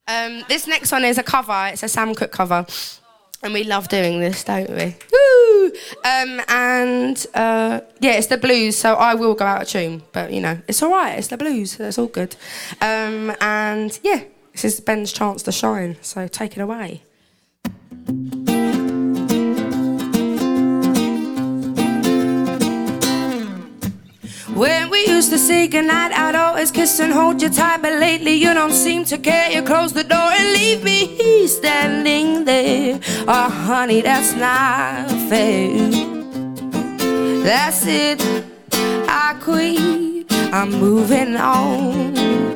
This next one is a cover. It's a Sam Cooke cover. And we love doing this, don't we? Woo! Yeah, it's the blues, so I will go out of tune. But, you know, it's all right. It's the blues, so it's all good. And, yeah, this is Ben's chance to shine, so take it away. When we used to say goodnight, I'd always kiss and hold you tight. But lately you don't seem to care. You close the door and leave me standing there. Oh, honey, that's not fair. That's it, I quit, I'm moving on.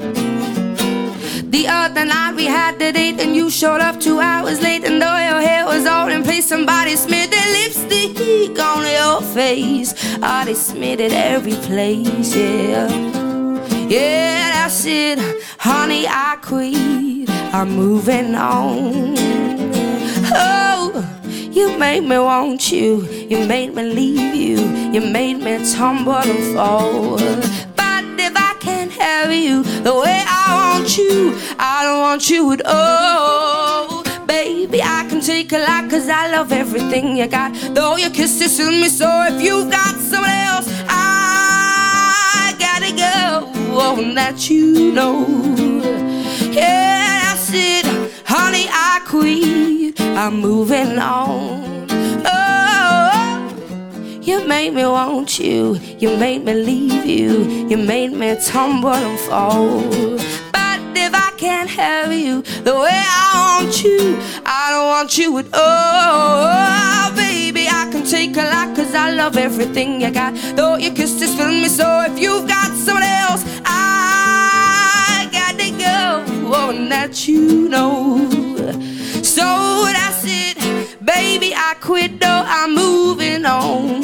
The other night we had the date and you showed up 2 hours late. And though your hair was all in place, somebody smeared their lipstick on your face. Oh, they smeared it every place, yeah. Yeah, that's it, honey, I quit, I'm moving on. Oh, you made me want you, you made me leave you, you made me tumble and fall. But if I can't have you the way I want you, I don't want you at all. Baby, I can take a lot, cause I love everything you got. Though your kisses fill me, so if you've got someone else, I gotta go, oh, and that you know. Yeah, that's it, honey, I quit, I'm moving on. Oh, you made me want you, you made me leave you, you made me tumble and fall. But if I can't have you the way I want you, I don't want you at all. Baby, I can take a lot, cause I love everything you got. Though your kisses fill me, so if you've got someone else, I got to go, oh, and that you know. So that's it, baby, I quit, though I'm moving on.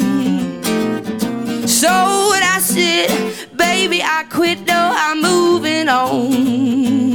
So that's it, baby, I quit, though I'm moving on.